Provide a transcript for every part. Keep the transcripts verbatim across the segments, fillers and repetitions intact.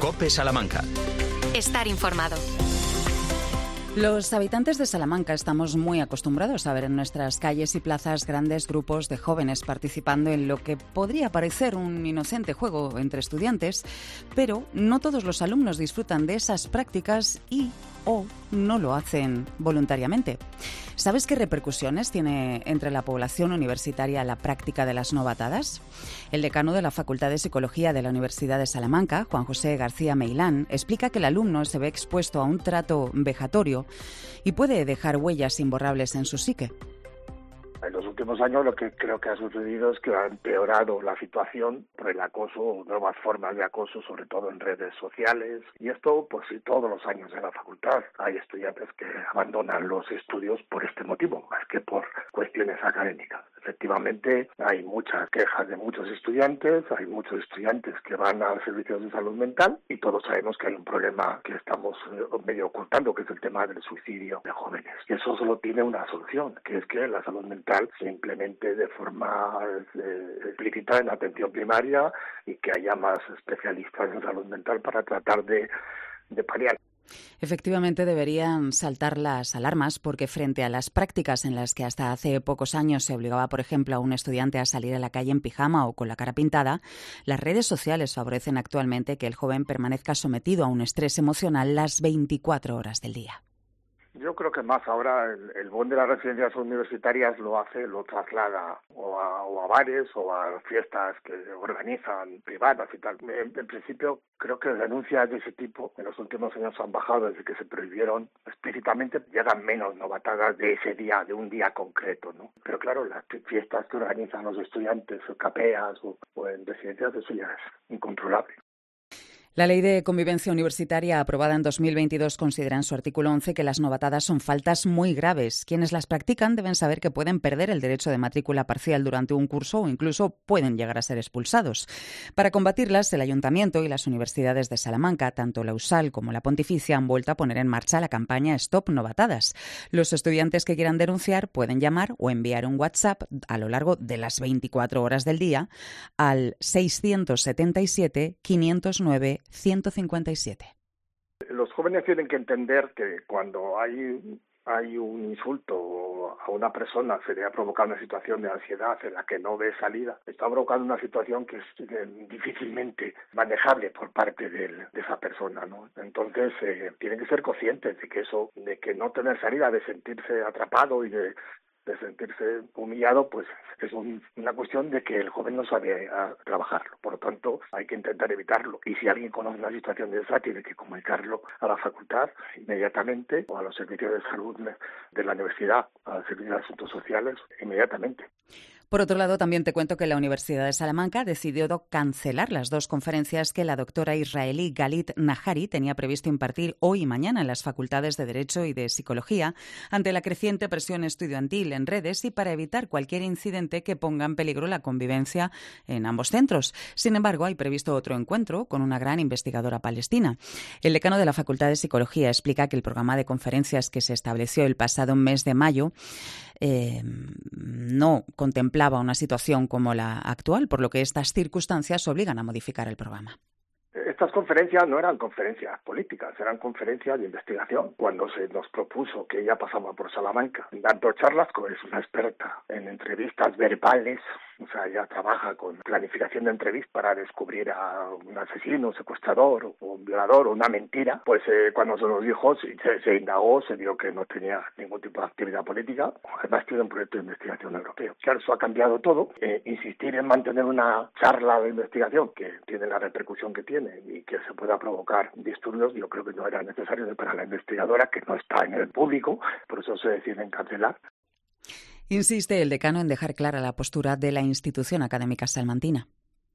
COPE Salamanca. Estar informado. Los habitantes de Salamanca estamos muy acostumbrados a ver en nuestras calles y plazas grandes grupos de jóvenes participando en lo que podría parecer un inocente juego entre estudiantes, pero no todos los alumnos disfrutan de esas prácticas y o no lo hacen voluntariamente. ¿Sabes qué repercusiones tiene entre la población universitaria la práctica de las novatadas? El decano de la Facultad de Psicología de la Universidad de Salamanca, Juan José García Meilán, explica que el alumno se ve expuesto a un trato vejatorio y puede dejar huellas imborrables en su psique. En los últimos años lo que creo que ha sucedido es que ha empeorado la situación por el acoso, nuevas formas de acoso, sobre todo en redes sociales. Y esto, pues sí, todos los años en la facultad hay estudiantes que abandonan los estudios por este motivo, más que por cuestiones académicas. Efectivamente, hay muchas quejas de muchos estudiantes, hay muchos estudiantes que van a servicios de salud mental y todos sabemos que hay un problema que estamos medio ocultando, que es el tema del suicidio de jóvenes. Y eso solo tiene una solución, que es que la salud mental se implemente de forma eh, explícita en atención primaria y que haya más especialistas en salud mental para tratar de, de paliar. Efectivamente, deberían saltar las alarmas porque frente a las prácticas en las que hasta hace pocos años se obligaba, por ejemplo, a un estudiante a salir a la calle en pijama o con la cara pintada, las redes sociales favorecen actualmente que el joven permanezca sometido a un estrés emocional las veinticuatro horas del día. Yo creo que más ahora el, el boom de las residencias universitarias lo hace, lo traslada o a, o a bares o a fiestas que organizan privadas y tal. En, en principio creo que denuncias de ese tipo en los últimos años han bajado desde que se prohibieron explícitamente, llegan menos novatadas de ese día, de un día concreto, ¿no? Pero claro, las fiestas que organizan los estudiantes o capeas o, o en residencias, eso ya es incontrolable. La Ley de Convivencia Universitaria, aprobada en dos mil veintidós, considera en su artículo once que las novatadas son faltas muy graves. Quienes las practican deben saber que pueden perder el derecho de matrícula parcial durante un curso o incluso pueden llegar a ser expulsados. Para combatirlas, el Ayuntamiento y las universidades de Salamanca, tanto la USAL como la Pontificia, han vuelto a poner en marcha la campaña Stop Novatadas. Los estudiantes que quieran denunciar pueden llamar o enviar un WhatsApp a lo largo de las veinticuatro horas del día al seiscientos setenta y siete, quinientos nueve, ciento cincuenta y siete. Los jóvenes tienen que entender que cuando hay hay un insulto a una persona, se le ha provocado una situación de ansiedad en la que no ve salida, está provocando una situación que es eh, difícilmente manejable por parte de, de esa persona, ¿no? Entonces eh, tienen que ser conscientes de que eso, de que no tener salida, de sentirse atrapado y de de sentirse humillado, pues es un, una cuestión de que el joven no sabe a, trabajarlo. Por lo tanto, hay que intentar evitarlo. Y si alguien conoce una situación de esa, tiene que comunicarlo a la facultad inmediatamente o a los servicios de salud de la universidad, a los servicios de asuntos sociales inmediatamente. Por otro lado, también te cuento que la Universidad de Salamanca decidió cancelar las dos conferencias que la doctora israelí Galit Nahari tenía previsto impartir hoy y mañana en las facultades de Derecho y de Psicología ante la creciente presión estudiantil en redes y para evitar cualquier incidente que ponga en peligro la convivencia en ambos centros. Sin embargo, hay previsto otro encuentro con una gran investigadora palestina. El decano de la Facultad de Psicología explica que el programa de conferencias que se estableció el pasado mes de mayo eh, no contemplaba una situación como la actual, por lo que estas circunstancias obligan a modificar el programa. Estas conferencias no eran conferencias políticas, eran conferencias de investigación. Cuando se nos propuso que ella pasaba por Salamanca dando charlas, como es una experta en entrevistas verbales, o sea, ella trabaja con planificación de entrevistas para descubrir a un asesino, un secuestrador o un violador o una mentira, pues eh, cuando se nos dijo, se, se indagó, se vio que no tenía ningún tipo de actividad política, además tiene un proyecto de investigación europeo. Claro, eso ha cambiado todo. Eh, insistir en mantener una charla de investigación que tiene la repercusión que tiene y que se pueda provocar disturbios, yo creo que no era necesario para la investigadora, que no está en el público, por eso se deciden cancelar. Insiste el decano en dejar clara la postura de la institución académica salmantina.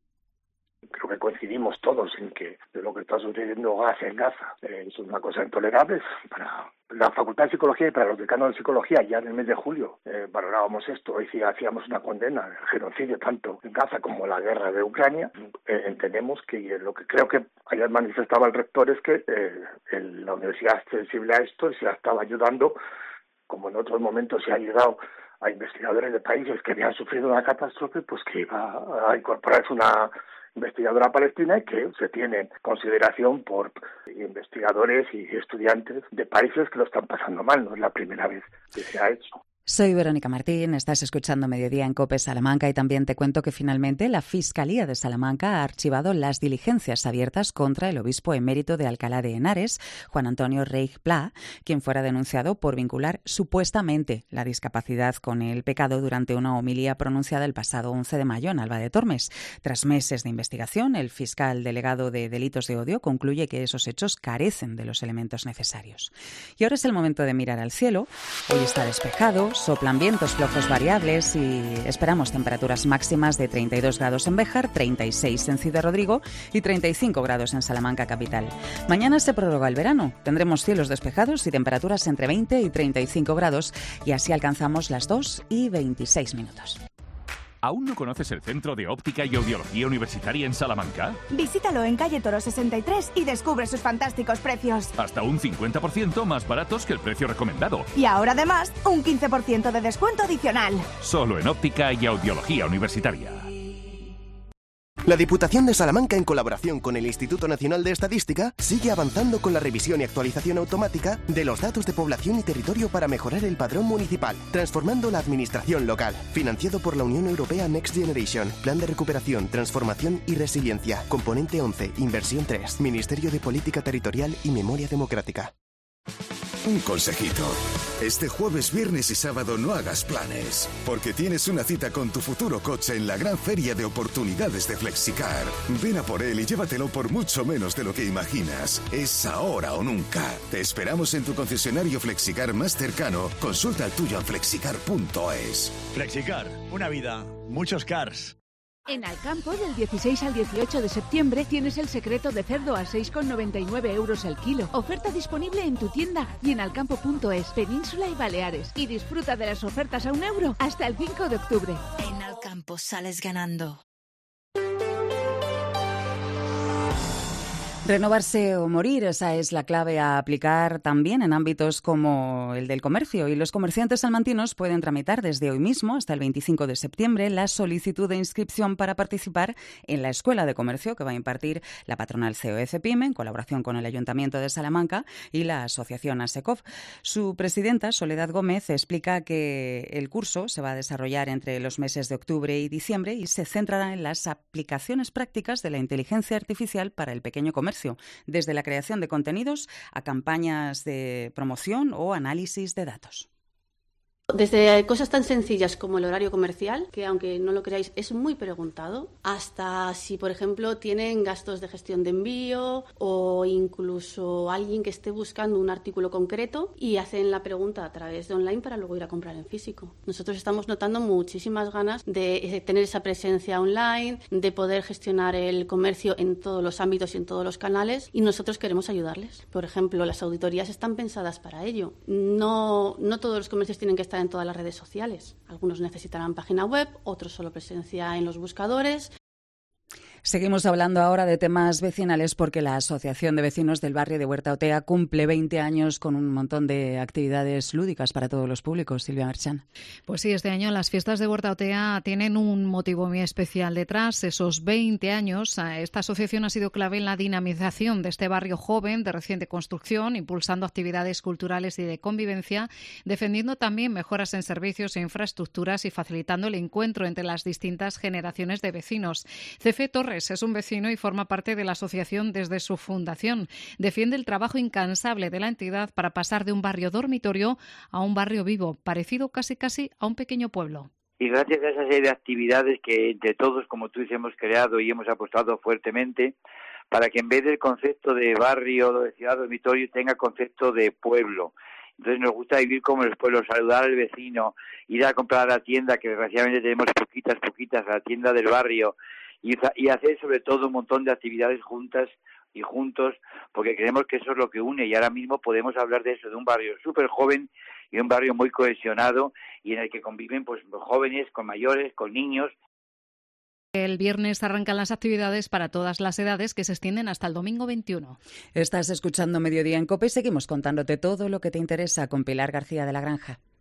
Creo que coincidimos todos en que lo que está sucediendo Gaza en Gaza eh, es una cosa intolerable para la Facultad de Psicología y para los decanos de Psicología. Ya en el mes de julio eh, valorábamos esto y hacíamos una condena del genocidio tanto en Gaza como en la guerra de Ucrania. Eh, entendemos que lo que creo que ayer manifestaba el rector es que eh, el, la universidad es sensible a esto y se la estaba ayudando, como en otros momentos se ha ayudado a investigadores de países que habían sufrido una catástrofe, pues que iba a incorporarse una investigadora palestina y que se tiene en consideración por investigadores y estudiantes de países que lo están pasando mal. No es la primera vez que se ha hecho. Soy Verónica Martín, estás escuchando Mediodía en COPE Salamanca y también te cuento que finalmente la Fiscalía de Salamanca ha archivado las diligencias abiertas contra el obispo emérito de Alcalá de Henares, Juan Antonio Reig Pla, quien fuera denunciado por vincular supuestamente la discapacidad con el pecado durante una homilía pronunciada el pasado once de mayo en Alba de Tormes. Tras meses de investigación, el fiscal delegado de Delitos de Odio concluye que esos hechos carecen de los elementos necesarios. Y ahora es el momento de mirar al cielo. Hoy está despejado, soplan vientos flojos variables y esperamos temperaturas máximas de treinta y dos grados en Béjar, treinta y seis en Ciudad Rodrigo y treinta y cinco grados en Salamanca capital. Mañana se prorroga el verano. Tendremos cielos despejados y temperaturas entre veinte y treinta y cinco grados y así alcanzamos las dos y veintiséis minutos. ¿Aún no conoces el Centro de Óptica y Audiología Universitaria en Salamanca? Visítalo en calle Toro sesenta y tres y descubre sus fantásticos precios. Hasta un cincuenta por ciento más baratos que el precio recomendado. Y ahora además, un quince por ciento de descuento adicional. Solo en Óptica y Audiología Universitaria. La Diputación de Salamanca, en colaboración con el Instituto Nacional de Estadística, sigue avanzando con la revisión y actualización automática de los datos de población y territorio para mejorar el padrón municipal, transformando la administración local. Financiado por la Unión Europea Next Generation, Plan de Recuperación, Transformación y Resiliencia, Componente once, Inversión tres, Ministerio de Política Territorial y Memoria Democrática. Un consejito. Este jueves, viernes y sábado no hagas planes, porque tienes una cita con tu futuro coche en la gran feria de oportunidades de Flexicar. Ven a por él y llévatelo por mucho menos de lo que imaginas. Es ahora o nunca. Te esperamos en tu concesionario Flexicar más cercano. Consulta el tuyo en flexicar punto es. Flexicar, una vida, muchos cars. En Alcampo, del dieciséis al dieciocho de septiembre, tienes el secreto de cerdo a seis con noventa y nueve euros el kilo. Oferta disponible en tu tienda y en alcampo punto es, Península y Baleares. Y disfruta de las ofertas a un euro hasta el cinco de octubre. En Alcampo sales ganando. Renovarse o morir, esa es la clave a aplicar también en ámbitos como el del comercio. Y los comerciantes salmantinos pueden tramitar desde hoy mismo hasta el veinticinco de septiembre la solicitud de inscripción para participar en la Escuela de Comercio que va a impartir la patronal C O E CEPIME en colaboración con el Ayuntamiento de Salamanca y la Asociación ASECOF. Su presidenta, Soledad Gómez, explica que el curso se va a desarrollar entre los meses de octubre y diciembre y se centrará en las aplicaciones prácticas de la inteligencia artificial para el pequeño comercio, desde la creación de contenidos a campañas de promoción o análisis de datos. Desde cosas tan sencillas como el horario comercial, que aunque no lo creáis es muy preguntado, hasta si, por ejemplo, tienen gastos de gestión de envío o incluso alguien que esté buscando un artículo concreto y hacen la pregunta a través de online para luego ir a comprar en físico. Nosotros estamos notando muchísimas ganas de tener esa presencia online, de poder gestionar el comercio en todos los ámbitos y en todos los canales, y nosotros queremos ayudarles. Por ejemplo, las auditorías están pensadas para ello. No, no todos los comercios tienen que estar en todas las redes sociales. Algunos necesitarán página web, otros solo presencia en los buscadores. Seguimos hablando ahora de temas vecinales porque la Asociación de Vecinos del Barrio de Huerta Otea cumple veinte años con un montón de actividades lúdicas para todos los públicos. Silvia Marchán. Pues sí, este año las fiestas de Huerta Otea tienen un motivo muy especial detrás. Esos veinte años, esta asociación ha sido clave en la dinamización de este barrio joven de reciente construcción, impulsando actividades culturales y de convivencia, defendiendo también mejoras en servicios e infraestructuras y facilitando el encuentro entre las distintas generaciones de vecinos. Cefe Torres es un vecino y forma parte de la asociación desde su fundación. Defiende el trabajo incansable de la entidad para pasar de un barrio dormitorio a un barrio vivo, parecido casi casi a un pequeño pueblo. Y gracias a esa serie de actividades que entre todos, como tú dices, hemos creado y hemos apostado fuertemente para que en vez del concepto de barrio, de ciudad dormitorio, tenga concepto de pueblo. Entonces nos gusta vivir como los pueblos, saludar al vecino, ir a comprar a la tienda, que desgraciadamente tenemos poquitas, poquitas, a la tienda del barrio, y, y hacer sobre todo un montón de actividades juntas y juntos, porque creemos que eso es lo que une, y ahora mismo podemos hablar de eso, de un barrio súper joven y un barrio muy cohesionado y en el que conviven pues jóvenes con mayores, con niños. El viernes arrancan las actividades para todas las edades que se extienden hasta el domingo veintiuno. Estás escuchando Mediodía en COPE y seguimos contándote todo lo que te interesa con Pilar García de la Granja.